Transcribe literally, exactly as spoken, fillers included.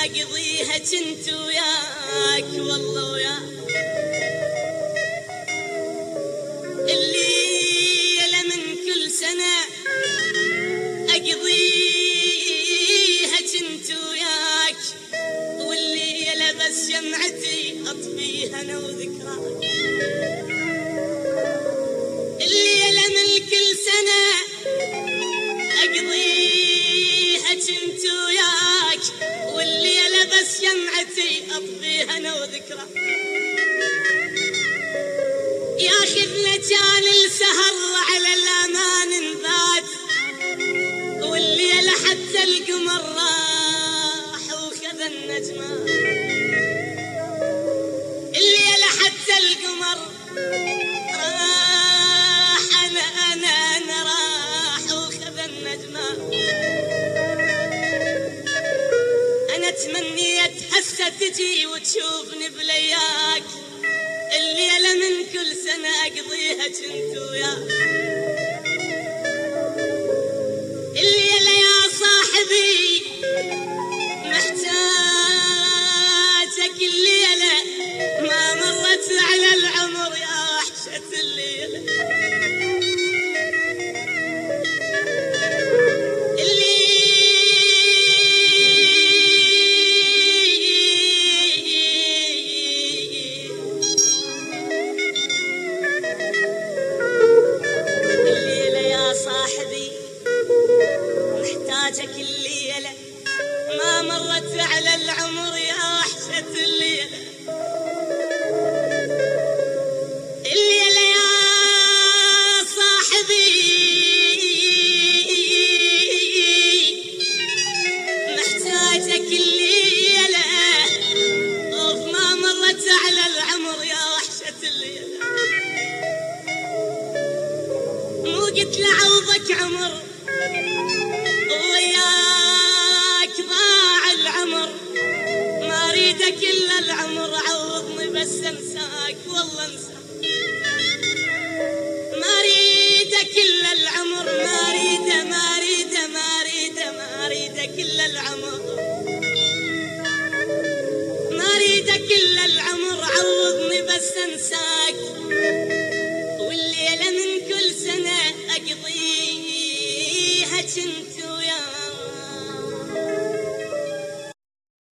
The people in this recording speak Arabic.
أقضيها جنت وياك والله وياك. الليلة من كل سنة أقضيها جنت وياك، والليلة بس شمعتي أطفيها أنا وذكراك. الليلة من كل سنة أقضيها جنت وياك، والليلة بس شمعتي أطفيها أنا وذكراك. ياخذنا كان السهر على الأمان نبات، والليلة حتى القمر راح وخذ النجمات. الليلة حتى القمر راح، أنا أنا أنا راح وخذ النجمات. أنا تمنيت هسه تجي وتشوفني بلياك، الليلة من كل سنة أقضيها جنت وياك. الليلة يا صاحبي محتاجك، الليلة ما مرت على العمر يا وحشة الليلة. محتاجك الليلة ما مرت على العمر يا وحشة الليلة. الليلة يا صاحبي محتاجك الليلة، أوف ما مرت على العمر يا وحشة الليلة. مو قلت لعوضك عمر وياك ضاع العمر، ما اريدك الا العمر، عوضني بس انساك والله انساك. ما اريدك الا العمر، ما اريده ما اريده ما اريده ما اريدك الا العمر، ما اريدك الا العمر، عوضني بس انساك. والليله من كل سنه اقضيها جنت